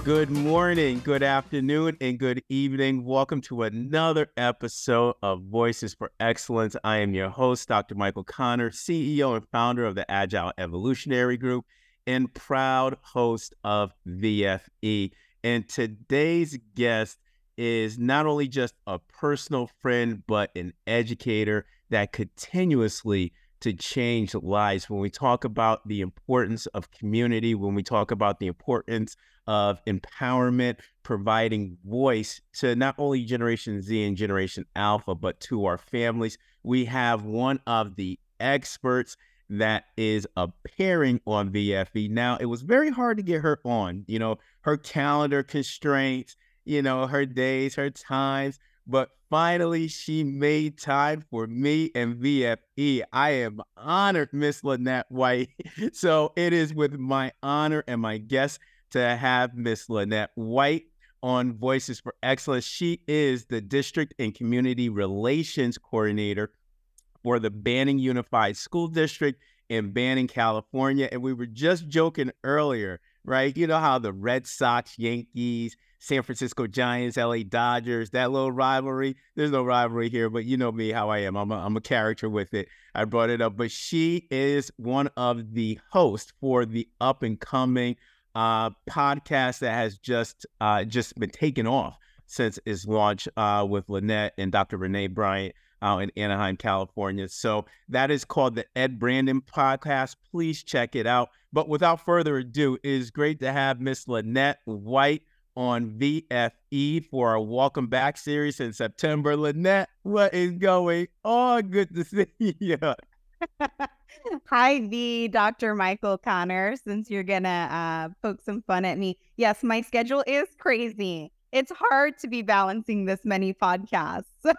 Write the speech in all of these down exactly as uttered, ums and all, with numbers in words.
Good morning, good afternoon, and good evening. Welcome to another episode of Voices for Excellence. I am your host, Doctor Michael Connor, C E O and founder of the Agile Evolutionary Group and proud host of V F E. And today's guest is not only just a personal friend, but an educator that continuously to change lives. When we talk about the importance of community, when we talk about the importance of empowerment, providing voice to not only Generation Z and Generation Alpha, but to our families, we have one of the experts that is appearing on V F E. Now, it was very hard to get her on, you know, her calendar constraints, you know, her days, her times, but finally she made time for me and V F E. I am honored, Miss Lynette White. So it is with my honor and my guest to have Miss Lynette White on Voices for Excellence. She is the District and Community Relations Coordinator for the Banning Unified School District in Banning, California. And we were just joking earlier, right? You know how the Red Sox, Yankees, San Francisco Giants, L A Dodgers, that little rivalry. There's no rivalry here, but you know me, how I am. I'm a, I'm a character with it. I brought it up. But she is one of the hosts for the up-and-coming uh, podcast that has just uh, just been taken off since its launch uh, with Lynette and Doctor Renee Bryant out in Anaheim, California. So that is called the Ed Brandon Podcast. Please check it out. But without further ado, it is great to have Miss Lynette White on V F E for our Welcome Back series in September. Lynette, what is going on? Good to see you. Hi, V, Doctor Michael Connor. Since you're going to uh, poke some fun at me, yes, my schedule is crazy. It's hard to be balancing this many podcasts. So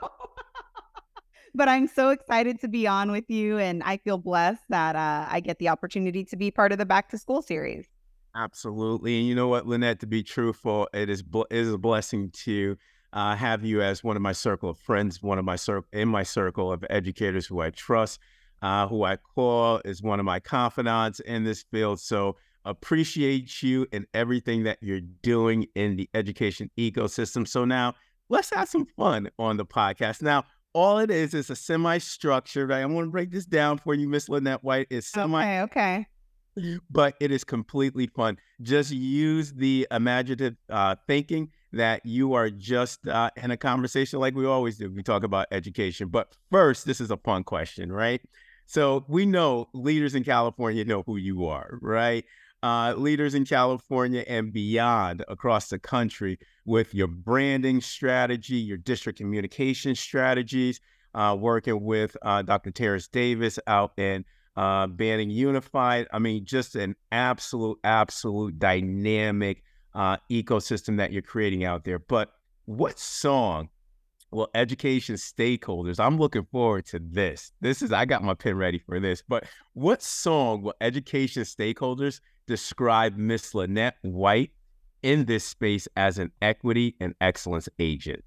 but I'm so excited to be on with you, and I feel blessed that uh, I get the opportunity to be part of the Back to School series. Absolutely. And you know what, Lynette, to be truthful, it is, bl- it is a blessing to uh, have you as one of my circle of friends, one of my circle in my circle of educators who I trust, uh, who I call is one of my confidants in this field. So appreciate you and everything that you're doing in the education ecosystem. So now let's have some fun on the podcast. Now, all it is is a semi-structured, right? I'm going to break this down for you, Miss Lynette White. It's semi- okay, okay. But it is completely fun. Just use the imaginative uh, thinking that you are just uh, in a conversation like we always do. We talk about education. But first, this is a fun question, right? So we know leaders in California know who you are, right? Uh, leaders in California and beyond across the country with your branding strategy, your district communication strategies, uh, working with uh, Doctor Terrence Davis out in uh, Banning Unified. I mean, just an absolute, absolute dynamic uh, ecosystem that you're creating out there. But what song will education stakeholders, I'm looking forward to this. This is, I got my pen ready for this, but what song will education stakeholders describe Miss Lynette White in this space as an equity and excellence agent?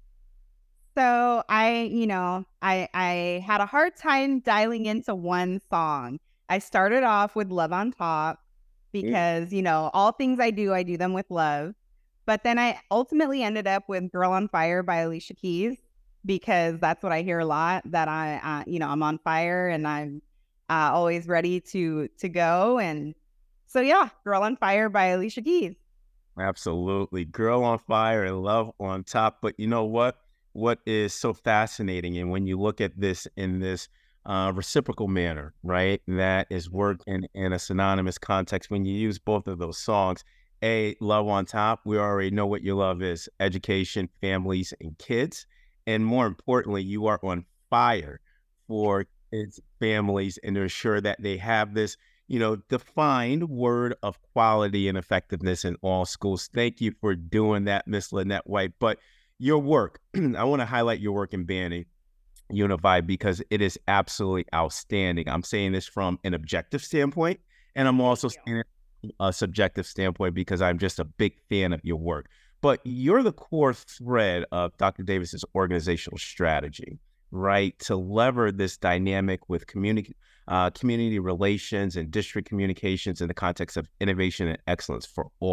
So I, you know, I I had a hard time dialing into one song. I started off with Love on Top because, you know, all things I do, I do them with love. But then I ultimately ended up with Girl on Fire by Alicia Keys because that's what I hear a lot, that I, uh, you know, I'm on fire and I'm uh, always ready to to go. And so, yeah, Girl on Fire by Alicia Keys. Absolutely. Girl on Fire and Love on Top. But you know what? What is so fascinating, and when you look at this in this uh, reciprocal manner, right, that is worked in, in a synonymous context, when you use both of those songs, A, Love on Top, we already know what your love is: education, families, and kids. And more importantly, you are on fire for kids, families, and to ensure that they have this, you know, defined word of quality and effectiveness in all schools. Thank you for doing that, Miss Lynette White. But your work, I want to highlight your work in Banning Unified because it is absolutely outstanding. I'm saying this from an objective standpoint, and I'm also saying it from a subjective standpoint because I'm just a big fan of your work. But you're the core thread of Doctor Davis's organizational strategy, right? To lever this dynamic with community, uh, community relations and district communications in the context of innovation and excellence for all.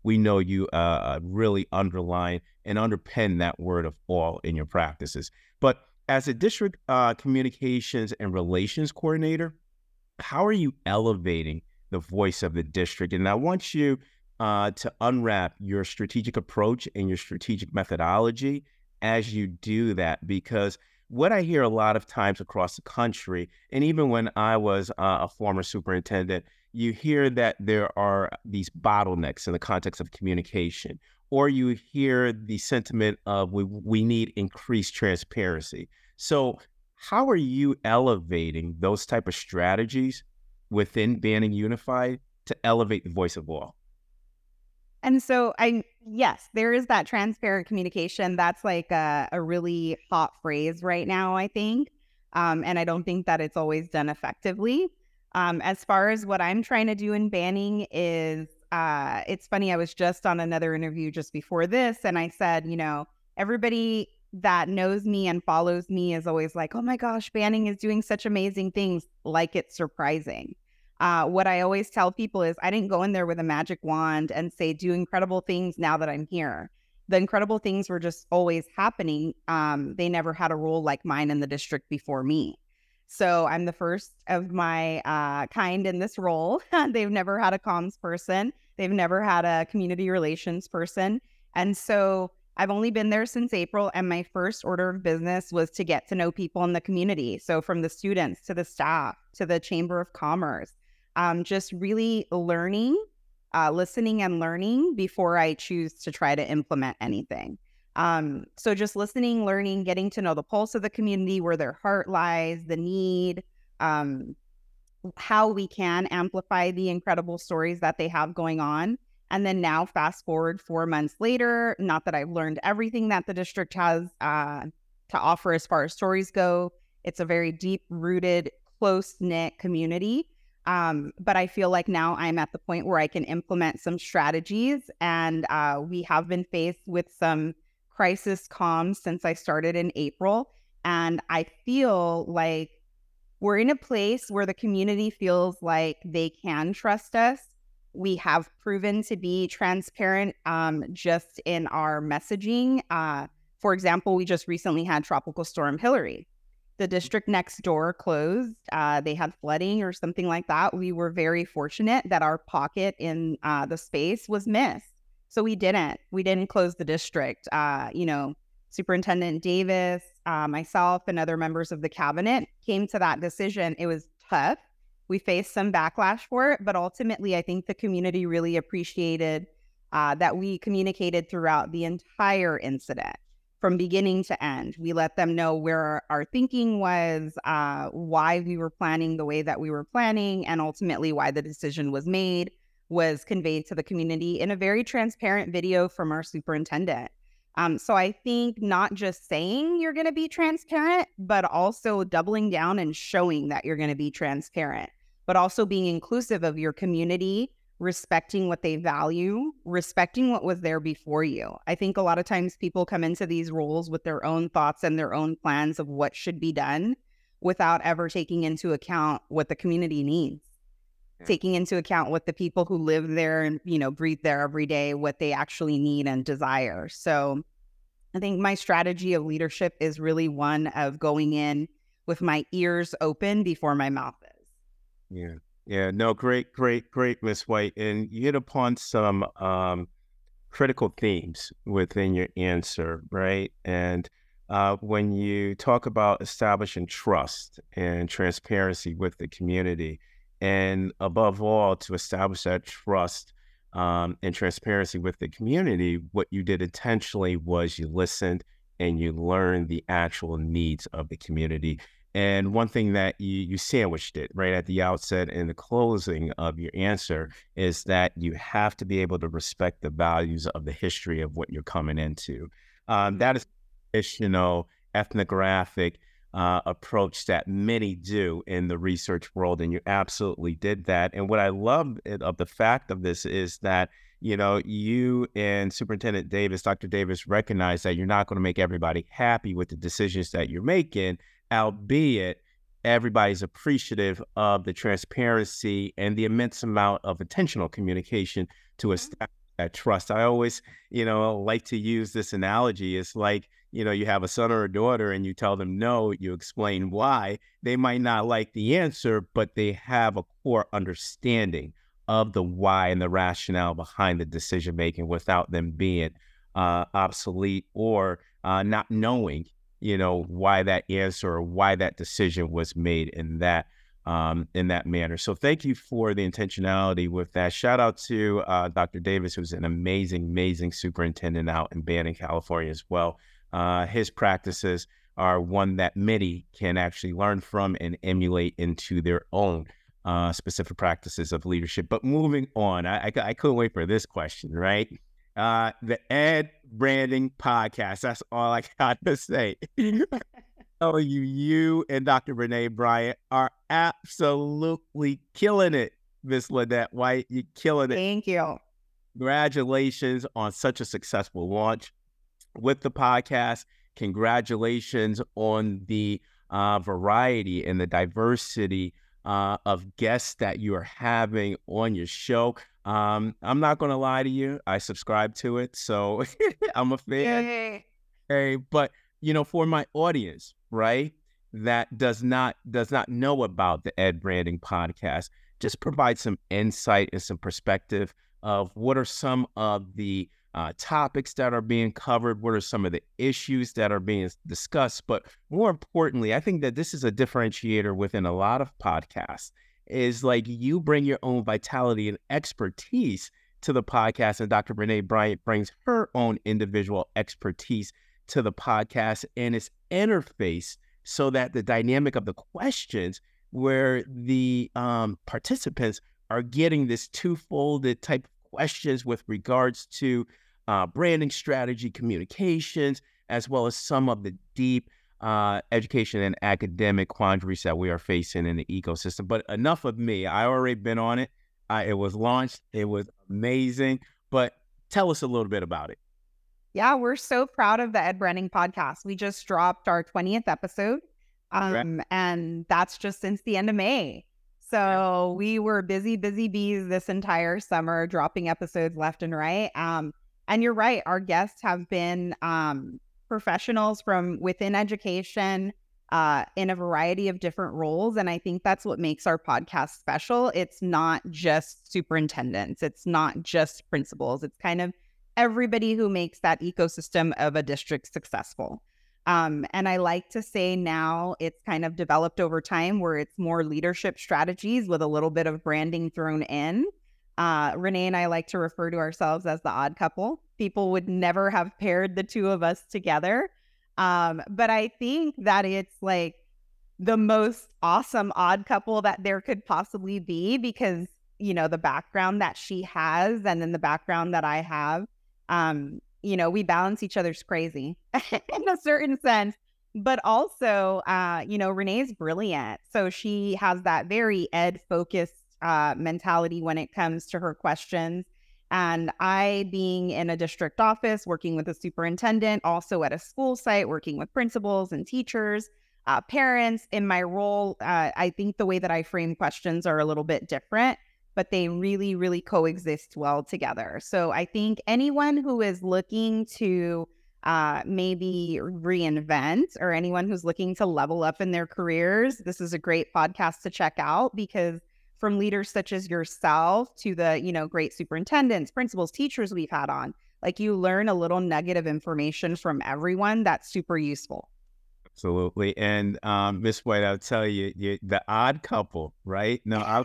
we know you uh, really underline and underpin that word of all in your practices. But as a district uh, communications and relations coordinator, how are you elevating the voice of the district? And I want you uh, to unwrap your strategic approach and your strategic methodology as you do that, because what I hear a lot of times across the country, and even when I was uh, a former superintendent, you hear that there are these bottlenecks in the context of communication, or you hear the sentiment of we, we need increased transparency. So how are you elevating those type of strategies within Banning Unified to elevate the voice of all? And so I, yes, there is that transparent communication. That's like a, a really hot phrase right now, I think. Um, and I don't think that it's always done effectively. Um, as far as what I'm trying to do in Banning is, uh, it's funny, I was just on another interview just before this, and I said, you know, everybody that knows me and follows me is always like, oh my gosh, Banning is doing such amazing things, like it's surprising. Uh, what I always tell people is I didn't go in there with a magic wand and say, do incredible things now that I'm here. The incredible things were just always happening. Um, they never had a role like mine in the district before me. So I'm the first of my uh, kind in this role. They've never had a comms person. They've never had a community relations person. And so I've only been there since April, and my first order of business was to get to know people in the community. So from the students to the staff to the Chamber of Commerce, um, just really learning, uh, listening and learning before I choose to try to implement anything. Um, so just listening, learning, getting to know the pulse of the community, where their heart lies, the need, um, how we can amplify the incredible stories that they have going on. And then now fast forward four months later, not that I've learned everything that the district has uh, to offer as far as stories go. It's a very deep rooted, close knit community. Um, but I feel like now I'm at the point where I can implement some strategies, and uh, we have been faced with some crisis comms since I started in April. And I feel like we're in a place where the community feels like they can trust us. We have proven to be transparent um, just in our messaging. Uh, for example, we just recently had Tropical Storm Hillary. The district next door closed. Uh, they had flooding or something like that. We were very fortunate that our pocket in uh, the space was missed. So we didn't. We didn't close the district. Uh, you know, Superintendent Davis, uh, myself, and other members of the cabinet came to that decision. It was tough. We faced some backlash for it, but ultimately, I think the community really appreciated uh, that we communicated throughout the entire incident. From beginning to end, we let them know where our thinking was, uh, why we were planning the way that we were planning, and ultimately why the decision was made was conveyed to the community in a very transparent video from our superintendent. Um, so I think not just saying you're going to be transparent, but also doubling down and showing that you're going to be transparent, but also being inclusive of your community, respecting what they value, respecting what was there before you. I think a lot of times people come into these roles with their own thoughts and their own plans of what should be done without ever taking into account what the community needs, yeah. Taking into account what the people who live there and, you know, breathe there every day, what they actually need and desire. So I think my strategy of leadership is really one of going in with my ears open before my mouth is. Yeah. Yeah, no, great, great, great, Miz White. And you hit upon some um, critical themes within your answer, right? And uh, when you talk about establishing trust and transparency with the community, and above all, to establish that trust um, and transparency with the community, what you did intentionally was you listened and you learned the actual needs of the community. And one thing that you, you sandwiched it right at the outset and the closing of your answer is that you have to be able to respect the values of the history of what you're coming into. Um, that is, you know, ethnographic uh, approach that many do in the research world, and you absolutely did that. And what I love of the fact of this is that, you know, you and Superintendent Davis, Doctor Davis, recognize that you're not going to make everybody happy with the decisions that you're making, albeit everybody's appreciative of the transparency and the immense amount of intentional communication to establish that trust. I always, you know, like to use this analogy. It's like, you know, you have a son or a daughter and you tell them no, you explain why. They might not like the answer, but they have a core understanding of the why and the rationale behind the decision making without them being uh, obsolete or uh, not knowing, you know, why that answer or why that decision was made in that um, in that manner. So thank you for the intentionality with that. Shout out to uh, Doctor Davis, who's an amazing, amazing superintendent out in Banning, California as well. Uh, his practices are one that many can actually learn from and emulate into their own uh, specific practices of leadership. But moving on, I, I, I couldn't wait for this question, right? Uh, the Ed Branding Podcast. That's all I got to say. Oh, you, you and Doctor Renee Bryant are absolutely killing it, Miss Lynette White. You're killing it. Thank you. Congratulations on such a successful launch with the podcast. Congratulations on the uh, variety and the diversity uh, of guests that you are having on your show. Um, I'm not going to lie to you. I subscribe to it, so I'm a fan. Yay. Hey, but you know, for my audience, right, that does not does not know about the Ed Branding Podcast, just provide some insight and some perspective of what are some of the uh, topics that are being covered, what are some of the issues that are being discussed. But more importantly, I think that this is a differentiator within a lot of podcasts, is like you bring your own vitality and expertise to the podcast, and Doctor Renee Bryant brings her own individual expertise to the podcast, and it's interfaced so that the dynamic of the questions where the um, participants are getting this two-folded type of questions with regards to uh, branding strategy, communications, as well as some of the deep uh, education and academic quandaries that we are facing in the ecosystem. But enough of me. I already been on it. I, it was launched. It was amazing. But tell us a little bit about it. Yeah, we're so proud of the Ed Branding Podcast. We just dropped our twentieth episode, um, right. and that's just since the end of May. So we were busy, busy bees this entire summer, dropping episodes left and right. Um, and you're right, our guests have been um, professionals from within education uh, in a variety of different roles. And I think that's what makes our podcast special. It's not just superintendents. It's not just principals. It's kind of everybody who makes that ecosystem of a district successful. Um, and I like to say now it's kind of developed over time where it's more leadership strategies with a little bit of branding thrown in. Uh, Renee and I like to refer to ourselves as the odd couple. People would never have paired the two of us together. Um, but I think that it's like the most awesome odd couple that there could possibly be because, you know, the background that she has and then the background that I have. Um, you know, we balance each other's crazy in a certain sense, but also, uh, you know, Renee's brilliant. So she has that very ed focused uh, mentality when it comes to her questions. And I, being in a district office, working with a superintendent, also at a school site, working with principals and teachers, uh, parents in my role, uh, I think the way that I frame questions are a little bit different, but they really, really coexist well together. So I think anyone who is looking to uh, maybe reinvent or anyone who's looking to level up in their careers, this is a great podcast to check out because from leaders such as yourself to the, you know, great superintendents, principals, teachers we've had on, like you learn a little nugget of information from everyone that's super useful. Absolutely. And um, Miss White, I'll tell you, you, the odd couple, right? No, I,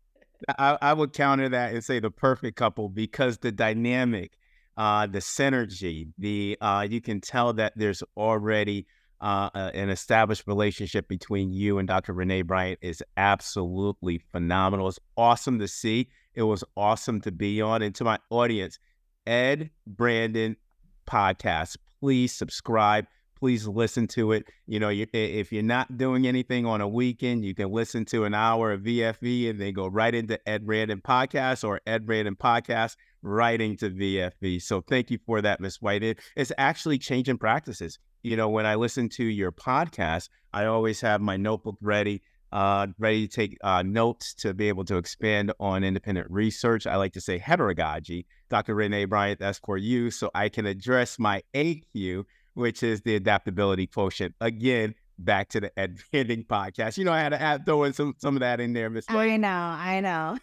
I, I would counter that and say the perfect couple because the dynamic, uh, the synergy, the uh, you can tell that there's already uh, an established relationship between you and Doctor Renee Bryant is absolutely phenomenal. It's awesome to see. It was awesome to be on. And to my audience, Ed Branding Podcast, please subscribe. Please listen to it. You know, you, if you're not doing anything on a weekend, you can listen to an hour of V F V and then go right into Ed Branding Podcast or Ed Branding Podcast right into V F V. So thank you for that, Miss White. It, it's actually changing practices. You know, when I listen to your podcast, I always have my notebook ready. uh, ready to take uh, notes to be able to expand on independent research. I like to say heterogogy. Doctor Renee Bryant, that's for you. So I can address my A Q, which is the adaptability quotient. Again, back to the Advanting podcast. You know, I had to add, throw in some, some of that in there, Miss White. I know, I know.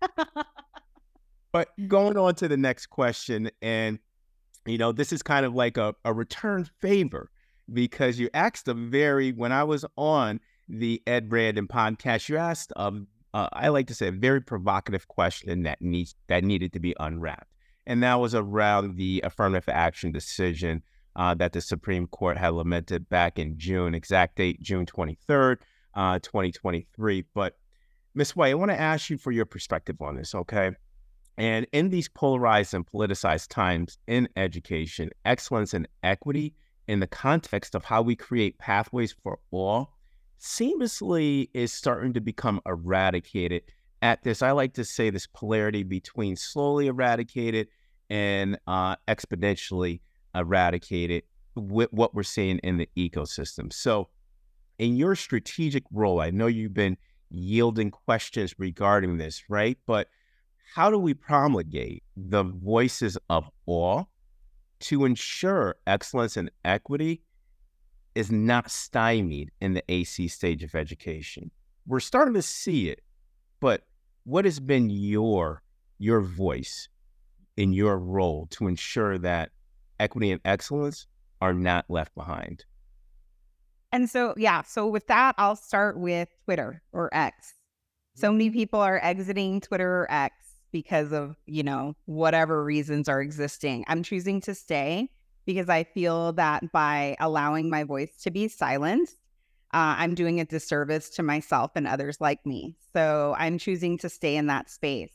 But going on to the next question, and, you know, this is kind of like a, a return favor because you asked a very, when I was on the Ed Brandon podcast, you asked, um, uh, I like to say, a very provocative question that needs that needed to be unwrapped. And that was around the affirmative action decision uh, that the Supreme Court had lamented back in June, exact date, June twenty-third, uh, twenty twenty-three. But Miz White, I want to ask you for your perspective on this, okay? And in these polarized and politicized times in education, excellence and equity in the context of how we create pathways for all seamlessly is starting to become eradicated at this, I like to say, this polarity between slowly eradicated and uh, exponentially eradicated with what we're seeing in the ecosystem. So in your strategic role, I know you've been yielding questions regarding this, right? But how do we promulgate the voices of all to ensure excellence and equity is not stymied in the A C stage of education? We're starting to see it, but what has been your your voice in your role to ensure that equity and excellence are not left behind? And so, yeah, so with that, I'll start with Twitter or X. So many people are exiting Twitter or X because of, you know, whatever reasons are existing. I'm choosing to stay because I feel that by allowing my voice to be silenced, uh, I'm doing a disservice to myself and others like me. So I'm choosing to stay in that space.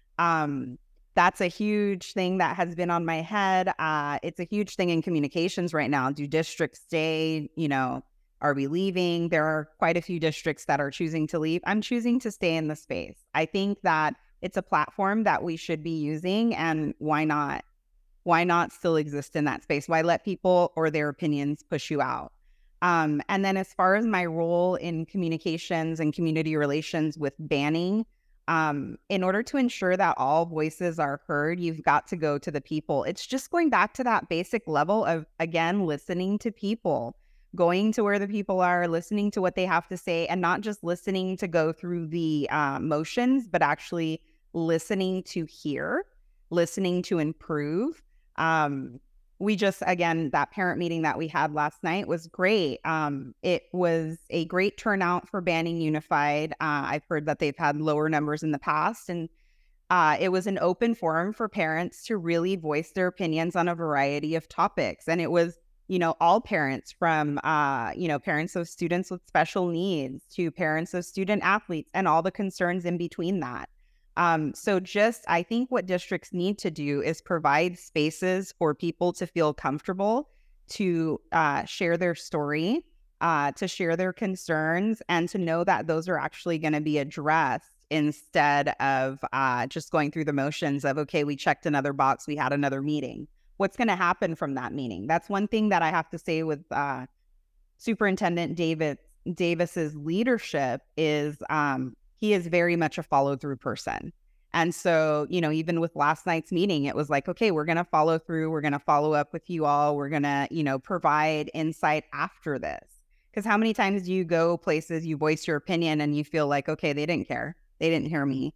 Um, that's a huge thing that has been on my head. Uh, it's a huge thing in communications right now. Do districts stay? You know, are we leaving? There are quite a few districts that are choosing to leave. I'm choosing to stay in the space. I think that it's a platform that we should be using, and why not? Why not still exist in that space? Why let people or their opinions push you out? Um, and then as far as my role in communications and community relations with banning, um, in order to ensure that all voices are heard, you've got to go to the people. It's just going back to that basic level of, again, listening to people, going to where the people are, listening to what they have to say, and not just listening to go through the uh, motions, but actually listening to hear, listening to improve. Um, we just, again, that parent meeting that we had last night was great. Um, it was a great turnout for Banning Unified. Uh, I've heard that they've had lower numbers in the past, and uh, it was an open forum for parents to really voice their opinions on a variety of topics. And it was, you know, all parents from, uh, you know, parents of students with special needs to parents of student athletes and all the concerns in between that. Um, so just, I think what districts need to do is provide spaces for people to feel comfortable to uh, share their story, uh, to share their concerns, and to know that those are actually going to be addressed instead of uh, just going through the motions of, okay, we checked another box, we had another meeting. What's going to happen from that meeting? That's one thing that I have to say with uh, Superintendent David Davis's leadership is um, he is very much a follow through person. And so, you know, even with last night's meeting, it was like, okay, we're going to follow through. We're going to follow up with you all. We're going to, you know, provide insight after this. Because how many times do you go places, you voice your opinion and you feel like, okay, they didn't care. They didn't hear me.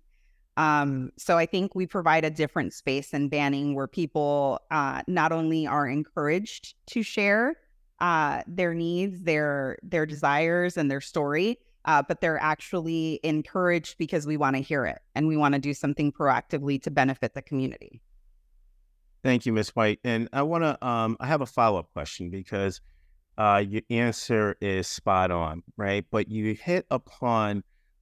Um, so I think we provide a different space in Banning where people uh, not only are encouraged to share uh, their needs, their their desires, and their story, uh, but they're actually encouraged because we want to hear it and we want to do something proactively to benefit the community. Thank you, Miz White. And I want to, um, I have a follow-up question because uh, your answer is spot on, right? But you hit upon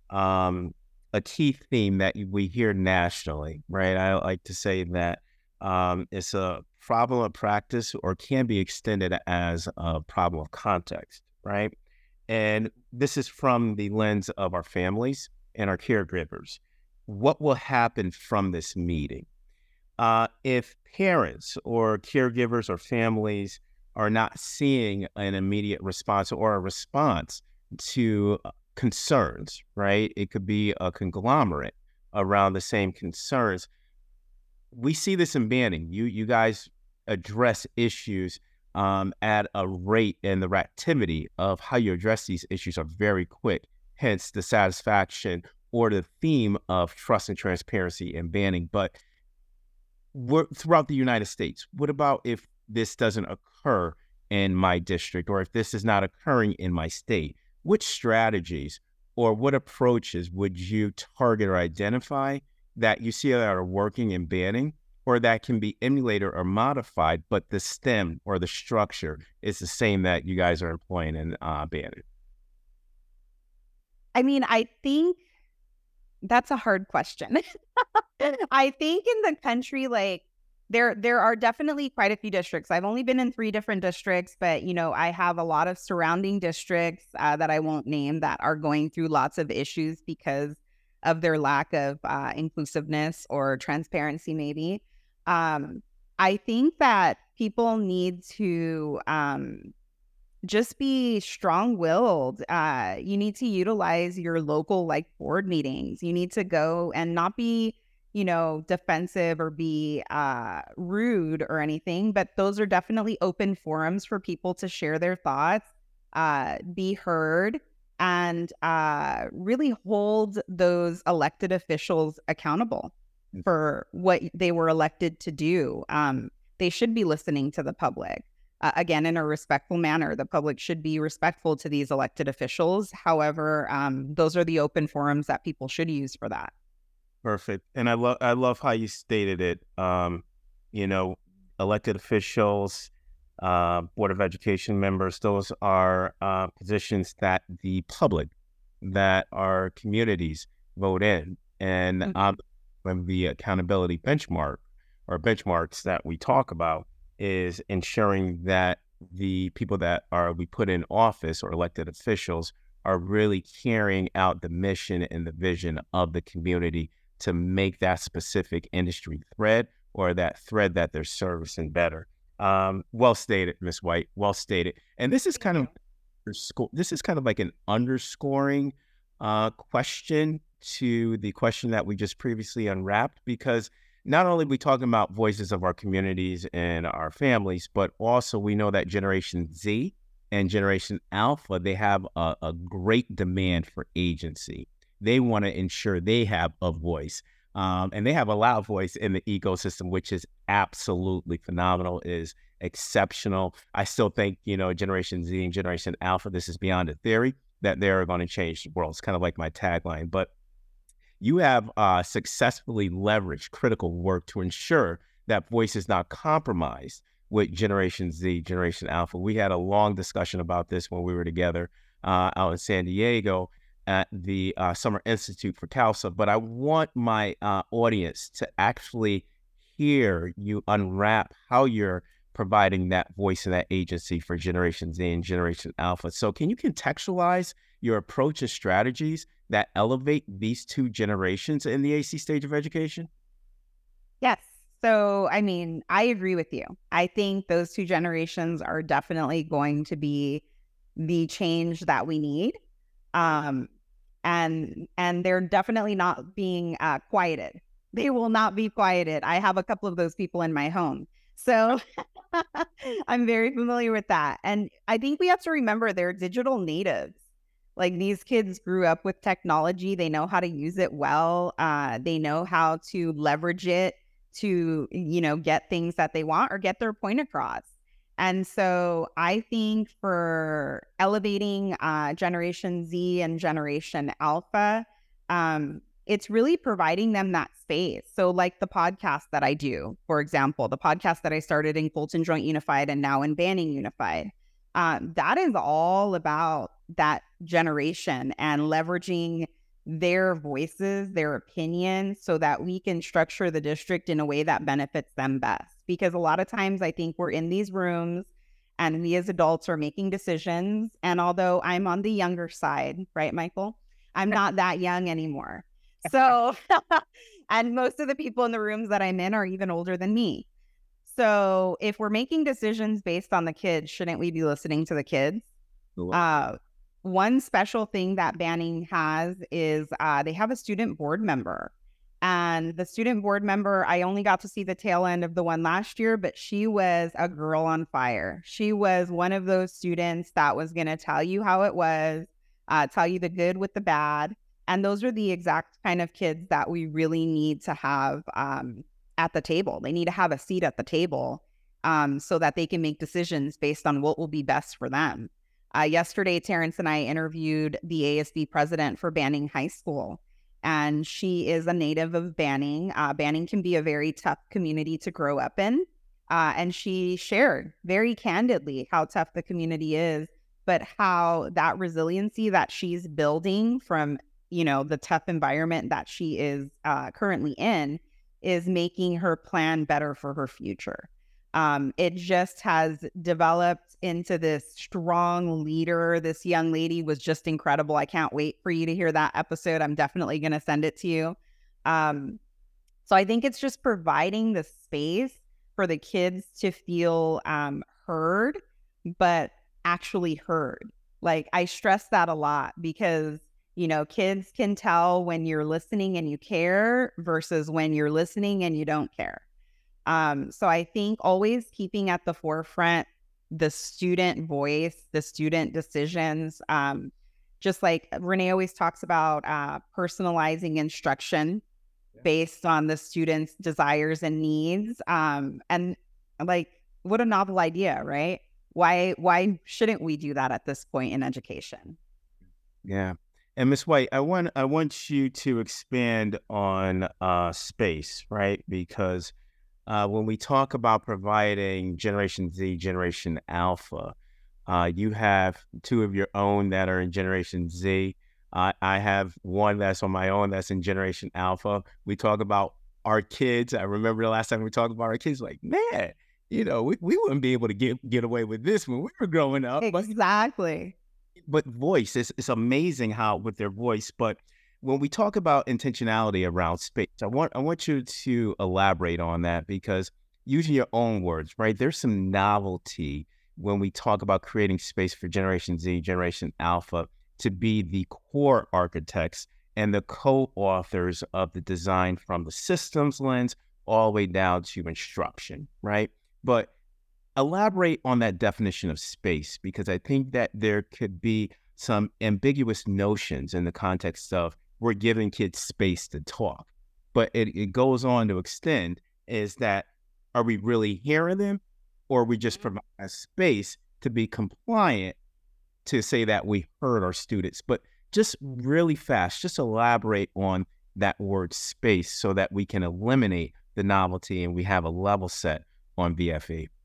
um, a key theme that we hear nationally, right? I like to say that um, it's a problem of practice or can be extended as a problem of context, right? And this is from the lens of our families and our caregivers. What will happen from this meeting? Uh, if parents or caregivers or families are not seeing an immediate response or a response to concerns, right? It could be a conglomerate around the same concerns. We see this in banning. You you guys address issues um, at a rate, and the reactivity of how you address these issues are very quick. Hence the satisfaction or the theme of trust and transparency and banning. But we're, throughout the United States, what about if this doesn't occur in my district, or if this is not occurring in my state? Which strategies or what approaches would you target or identify that you see that are working in banning, or that can be emulated or modified, but the stem or the structure is the same that you guys are employing in uh, banning? I mean, I think that's a hard question. I think in the country, like, there there are definitely quite a few districts. I've only been in three different districts, but, you know, I have a lot of surrounding districts uh, that I won't name that are going through lots of issues because of their lack of uh, inclusiveness or transparency, maybe. Um, I think that people need to um, just be strong-willed. Uh, you need to utilize your local, like, board meetings. You need to go and not be, you know, defensive or be uh, rude or anything, but those are definitely open forums for people to share their thoughts, uh, be heard, and uh, really hold those elected officials accountable for what they were elected to do. Um, they should be listening to the public. Uh, again, in a respectful manner, the public should be respectful to these elected officials. However, um, those are the open forums that people should use for that. Perfect. And I love I love how you stated it. Um, you know, elected officials, uh, Board of Education members, those are uh, positions that the public, that our communities vote in. And Mm-hmm. um, when the accountability benchmark or benchmarks that we talk about is ensuring that the people that are we put in office or elected officials are really carrying out the mission and the vision of the community to make that specific industry thread or that thread that they're servicing better. Um, well stated, Miz White. Well stated. And this is kind of this is kind of like an underscoring uh, question to the question that we just previously unwrapped, because not only are we talking about voices of our communities and our families, but also we know that Generation Z and Generation Alpha, they have a, a great demand for agency. They want to ensure they have a voice, um, and they have a loud voice in the ecosystem, which is absolutely phenomenal, is exceptional. I still think, you know, Generation Z and Generation Alpha, this is beyond a theory, that they're going to change the world. It's kind of like my tagline, but you have uh, successfully leveraged critical work to ensure that voice is not compromised with Generation Z, Generation Alpha. We had a long discussion about this when we were together uh, out in San Diego at the uh, Summer Institute for CALSA, but I want my uh, audience to actually hear you unwrap how you're providing that voice and that agency for Generation Z and Generation Alpha. So can you contextualize your approach and strategies that elevate these two generations in the A C stage of education? Yes. So, I mean, I agree with you. I think those two generations are definitely going to be the change that we need. Um, and and they're definitely not being uh, quieted. They will not be quieted. I have a couple of those people in my home. So I'm very familiar with that. And I think we have to remember they're digital natives. Like, these kids grew up with technology. They know how to use it well. Uh, they know how to leverage it to, you know, get things that they want or get their point across. And so I think for elevating uh, Generation Z and Generation Alpha, um, it's really providing them that space. So like the podcast that I do, for example, the podcast that I started in Colton Joint Unified and now in Banning Unified, um, that is all about that generation and leveraging their voices, their opinions, so that we can structure the district in a way that benefits them best. Because a lot of times I think we're in these rooms and we as adults are making decisions. And although I'm on the younger side, right, Michael? I'm not that young anymore. So, and most of the people in the rooms that I'm in are even older than me. So if we're making decisions based on the kids, shouldn't we be listening to the kids? Uh, one special thing that Banning has is uh, they have a student board member. And the student board member, I only got to see the tail end of the one last year, but she was a girl on fire. She was one of those students that was going to tell you how it was, uh, tell you the good with the bad. And those are the exact kind of kids that we really need to have um, at the table. They need to have a seat at the table um, so that they can make decisions based on what will be best for them. Uh, yesterday, Terrence and I interviewed the A S B president for Banning High School. And she is a native of Banning. Uh, Banning can be a very tough community to grow up in. Uh, and she shared very candidly how tough the community is, but how that resiliency that she's building from, you know, the tough environment that she is uh, currently in is making her plan better for her future. Um, it just has developed into this strong leader. This young lady was just incredible. I can't wait for you to hear that episode. I'm definitely going to send it to you. Um, so I think it's just providing the space for the kids to feel um, heard, but actually heard. Like, I stress that a lot because, you know, kids can tell when you're listening and you care versus when you're listening and you don't care. Um, so I think always keeping at the forefront the student voice, the student decisions, um, just like Renee always talks about uh, personalizing instruction yeah. based on the student's desires and needs. Um, and like, what a novel idea, right? Why, why shouldn't we do that at this point in education? Yeah. And Miz White, I want, I want you to expand on uh, space, right? Because Uh, when we talk about providing Generation Z, Generation Alpha, uh, you have two of your own that are in Generation Z. Uh, I have one that's on my own that's in Generation Alpha. We talk about our kids. I remember the last time we talked about our kids, like, man, you know, we, we wouldn't be able to get, get away with this when we were growing up. Exactly. But, but voice, it's, it's amazing how with their voice, but when we talk about intentionality around space, I want I want you to elaborate on that because using your own words, right? There's some novelty when we talk about creating space for Generation Z, Generation Alpha to be the core architects and the co-authors of the design from the systems lens all the way down to instruction, right? But elaborate on that definition of space because I think that there could be some ambiguous notions in the context of we're giving kids space to talk. But it, it goes on to extend is that, are we really hearing them or are we just providing a space to be compliant to say that we heard our students? But just really fast, just elaborate on that word space so that we can eliminate the novelty and we have a level set on V F E.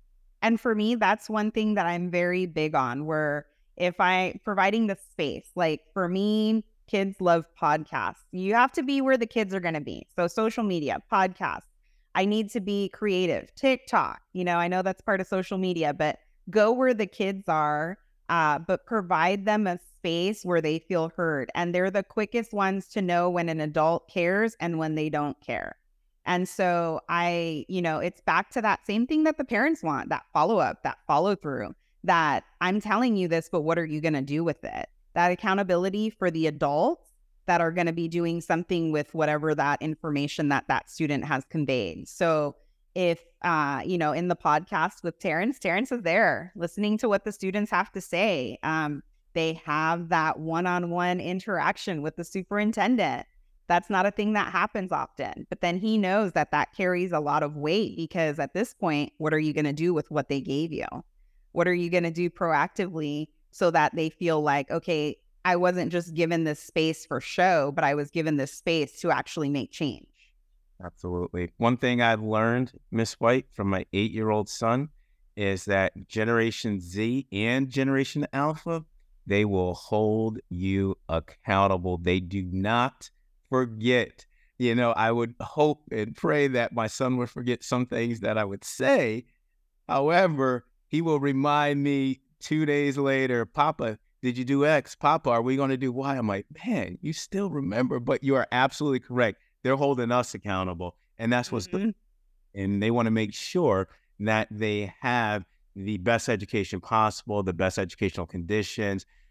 And for me, that's one thing that I'm very big on where if I providing the space, like for me, kids love podcasts. You have to be where the kids are going to be. So social media, podcasts. I need to be creative. TikTok, you know, I know that's part of social media, but go where the kids are, uh, but provide them a space where they feel heard. And they're the quickest ones to know when an adult cares and when they don't care. And so I, you know, it's back to that same thing that the parents want, that follow-up, that follow-through, that I'm telling you this, but what are you going to do with it? That accountability for the adults that are going to be doing something with whatever that information that that student has conveyed. So if, uh, you know, in the podcast with Terrence, Terrence is there listening to what the students have to say. Um, they have that one-on-one interaction with the superintendent. That's not a thing that happens often, but then he knows that that carries a lot of weight because at this point, what are you going to do with what they gave you? What are you going to do proactively so that they feel like, okay, I wasn't just given this space for show, but I was given this space to actually make change. Absolutely. One thing I've learned, Miz White, from my eight-year-old son is that Generation Z and Generation Alpha, they will hold you accountable. They do not forget. You know, I would hope and pray that my son would forget some things that I would say. However, he will remind me two days later, Papa, did you do X? Papa, are we going to do Y? I'm like, man, you still remember, but you are absolutely correct. They're holding us accountable. And that's what's mm-hmm. good. And they want to make sure that they have the best education possible, the best educational conditions,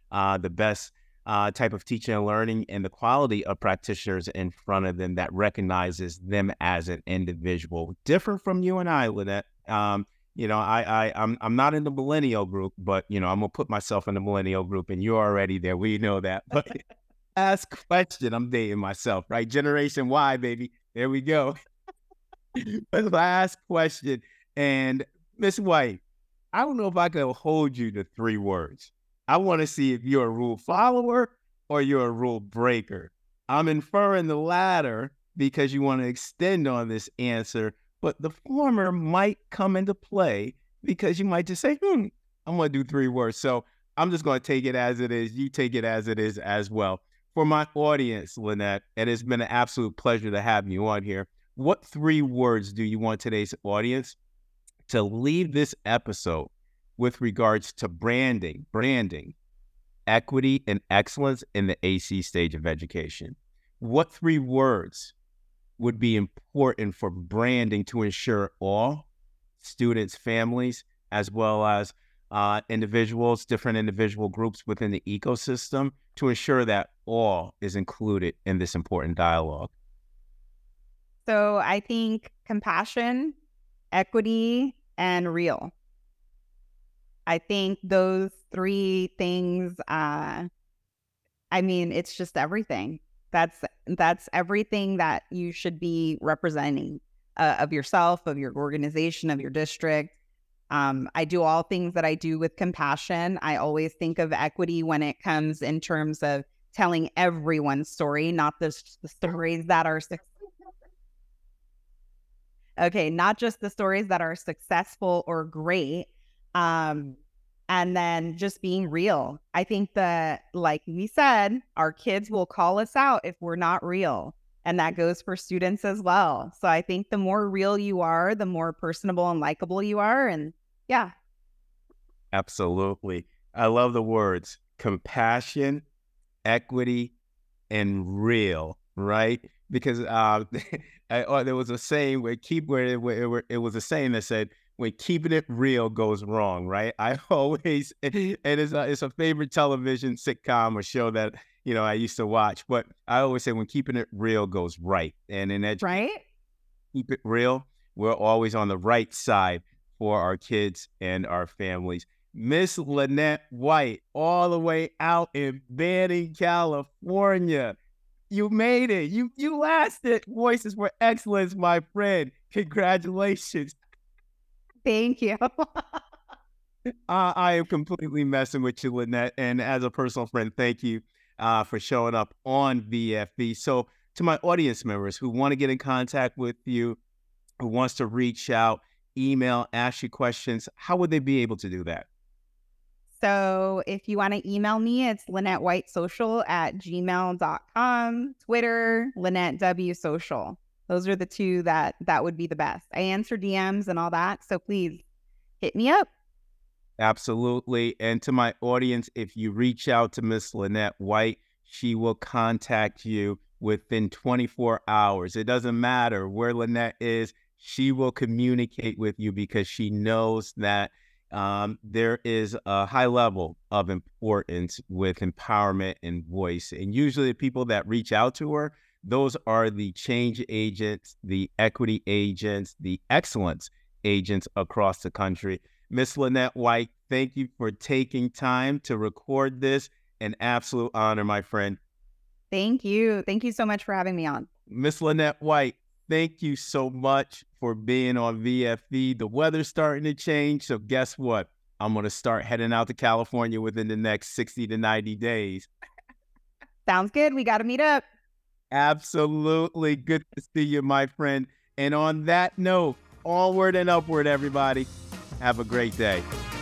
uh, the best uh, type of teaching and learning, and the quality of practitioners in front of them that recognizes them as an individual, different from you and I, Lynette. Um, you know, I, I, I'm, I'm not in the millennial group, but you know, I'm gonna put myself in the millennial group, and you're already there. We know that. But ask question, I'm dating myself, right? Generation Y, baby. There we go. But last question, and Miss White, I don't know if I can hold you to three words. I want to see if you're a rule follower or you're a rule breaker. I'm inferring the latter because you want to extend on this answer, but the former might come into play because you might just say, hmm, I'm going to do three words. So I'm just going to take it as it is. You take it as it is as well. For my audience, Lynette, it has been an absolute pleasure to have you on here. What three words do you want today's audience to leave this episode with regards to branding, branding, equity, and excellence in the A C stage of education? What three words would be important for branding to ensure all students, families, as well as uh, individuals, different individual groups within the ecosystem, to ensure that all is included in this important dialogue? So I think compassion, equity, and real. I think those three things, uh, I mean, it's just everything. That's that's everything that you should be representing uh, of yourself, of your organization, of your district. Um, I do all things that I do with compassion. I always think of equity when it comes in terms of telling everyone's story, not the, the stories that are successful. Okay, not just the stories that are successful or great. Um, and then just being real. I think that, like we said, our kids will call us out if we're not real. And that goes for students as well. So I think the more real you are, the more personable and likable you are. And yeah. Absolutely. I love the words compassion, equity, and real, right? Because uh, I, oh, there was a saying where keep where it, where it was a saying that said, when keeping it real goes wrong, right? I always, and it's a, it's a favorite television sitcom or show that, you know, I used to watch, but I always say when keeping it real goes right. And in education, right? Keep it real, we're always on the right side for our kids and our families. Miss Lynette White, all the way out in Banning, California. You made it. You you lasted. Voices for Excellence, my friend. Congratulations. Thank you. uh, I am completely messing with you, Lynette. And as a personal friend, thank you uh, for showing up on V F B. So to my audience members who want to get in contact with you, who wants to reach out, email, ask you questions, how would they be able to do that? So if you want to email me, it's Lynette White Social at gmail dot com. Twitter, Lynette W Social. Those are the two that that would be the best. I answer D Ms and all that. So please hit me up. Absolutely. And to my audience, if you reach out to Miss Lynette White, she will contact you within twenty-four hours. It doesn't matter where Lynette is. She will communicate with you because she knows that um, there is a high level of importance with empowerment and voice. And usually the people that reach out to her, those are the change agents, the equity agents, the excellence agents across the country. Miss Lynette White, thank you for taking time to record this. An absolute honor, my friend. Thank you. Thank you so much for having me on. Miss Lynette White, thank you so much for being on V F B. The weather's starting to change, so guess what? I'm going to start heading out to California within the next sixty to ninety days. Sounds good. We got to meet up. Absolutely. Good to see you, my friend. And on that note, onward and upward, everybody. Have a great day.